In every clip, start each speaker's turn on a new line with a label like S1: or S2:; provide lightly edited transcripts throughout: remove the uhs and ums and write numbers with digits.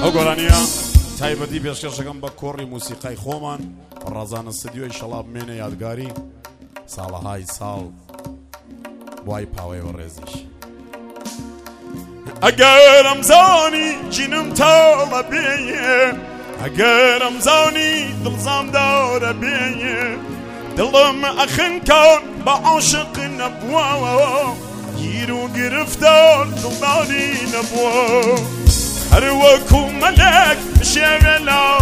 S1: ئەو گۆرانیە تایبەتی پێشکەشەکەم بە کۆڕی موسیقای خۆمان ڕازانە ستدیۆی شەڵاب بمێنە یادگاری ساڵەهای ساڵ وای پاوەیەوە ڕێزیش ئەگەرم زانی جینم تاڵە بێیە ئەگەرم زانی دڵزام داورە بێیە دڵم ئەخنکان بە عاشق نەبووەوە گیر و گرفتار دڵداری نەبووە هەر وەکو مەلەک بشێوێ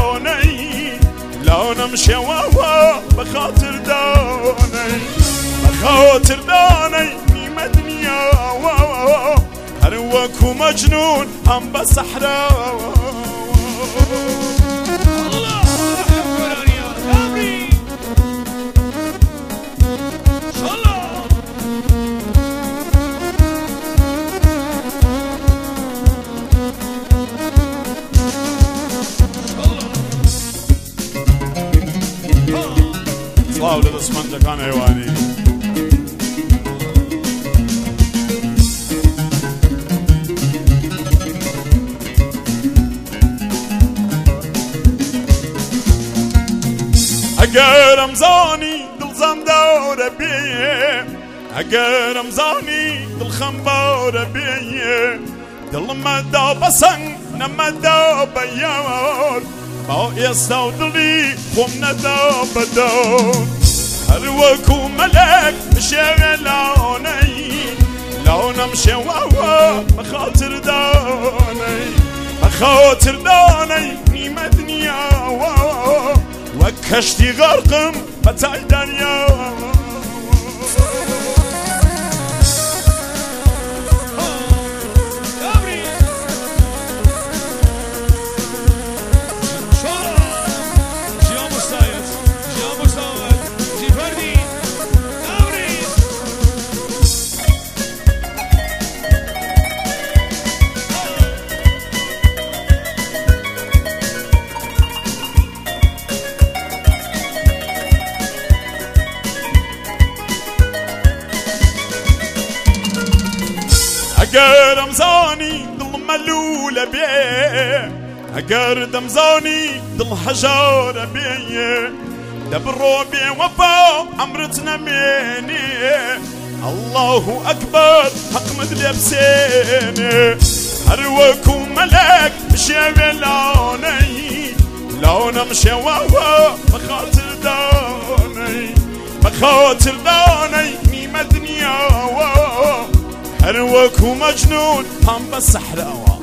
S1: لاونەم شێوەوە بەخاتر دانەی نیمە دنیاوە هەر وەکو مەجنون هەم بە سەحراوە سڵاو لە دەستمەندەکان هێوانی ئەگەرم زانی دڵزام داورە بێیە ئەگەرم زانی دڵخەم باورە بێیە دڵمەدا بە سەنگ نەمەدا بە یار با ئێستا و دڵی خۆم نەدا بەدەور هەر وەکو مەلەک بشێوێ لاونەم شێوەوە بەخاتر دانەی نیمە دنیاوە وەک کەشتی غەرقم بە تای دەریاوە ئەگەرم زانی دڵ مەلوولە بێ ئەگەر دەمزانی دڵ هەژارە بێیە دەبڕۆ بێوەفا ئەمرت نەمێنێ ئەڵڵاهو ئەکبەر حەقمت لێ بسێنێ هەر وەکو مەلەک بشێوێ لاونەم شێوەوە بەخاتر دانەی نیمە دنیاوە هەر وەکو مەجنون هەم بە سەحراوە